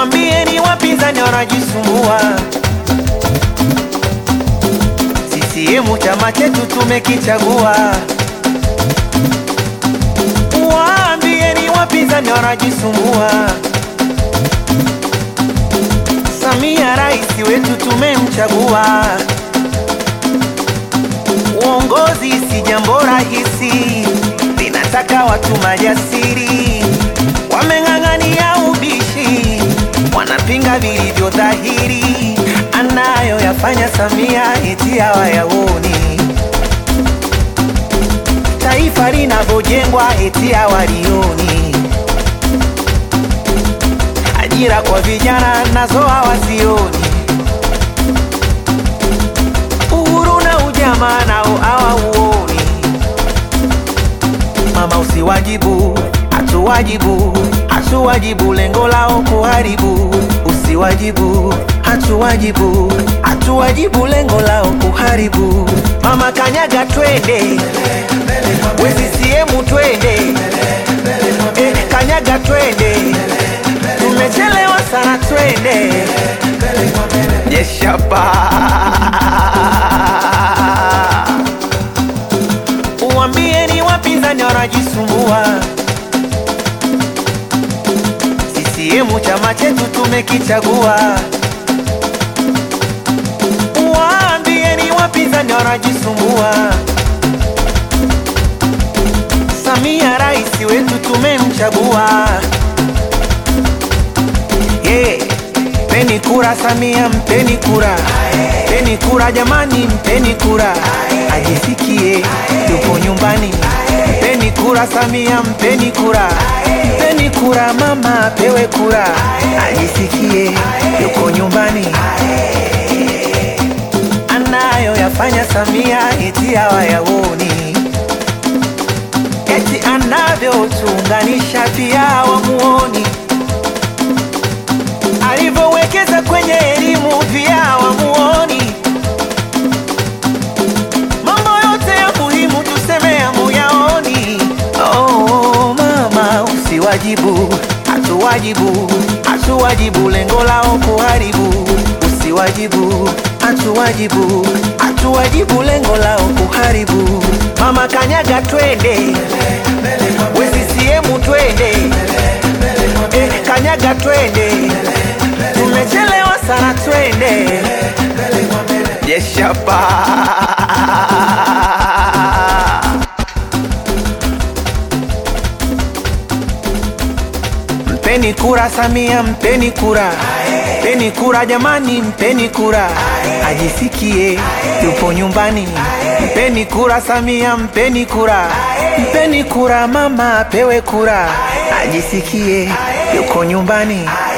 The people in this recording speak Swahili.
Uambieni wapinzani wanajisumbua, CCM chama chetu tumekichagua. Uambieni wapinzani wanajisumbua, Samia rais wetu tumemchagua. Uongozi si jambo rahisi, linataka watu majasiri, wameng'ang'ania ubishi, wanapinga vilivyo dhahiri. Anayoyafanya Samia eti hawayaoni, taifa linavyojengwa eti hawalioni, ajira kwa vijana nazo hawazioni, uhuru na ujamaa nao hawauoni. Mama usiwajibu, hatuwajibu, hatuwajibu, lengo lao kuharibu. Usiwajibu, hatuwajibu, hatuwajibu, lengo lao kuharibu. Mama kanyaga twende, we CCM twende, kanyaga twende, tumechelewa sana twende. Yeshapa. Uambieni wapinzani wanajisumbua, CCM chama chetu tumekichagua. Uambieni wapinzani wanajisumbua, Samia rais wetu tumemchagua. Mpeni kura Samia, mpeni kura, mpeni kura jamani, mpeni kura, ajisikie yupo nyumbani. Mpeni kura Samia, mpeni kura, mpeni kura mama, pewe kura, ajisikie yuko nyumbani. Anayoyafanya Samia eti hawayaoni, eti anavyotuunganisha pia hawamuoni, alivyowekeza kwenye elimu pia hawamuoni. Mambo yote ya muhimu tuseme hamuyaoni. Oh mama usiwajibu, hatuwajibu, hatuwajibu, lengo lao kuharibu. Usiwajibu, hatuwajibu, hatuwajibu, lengo lao kuharibu. Mama kanyaga twende, we CCM twende, kanyaga twende, tumechelewa sana twende. Yeshapa. Mpeni kura Samia, mpeni kura, mpeni kura jamani, mpeni kura, ajisikie yupo nyumbani. Mpeni kura Samia, mpeni kura, mpeni kura mama, pewe kura, ajisikie yuko nyumbani.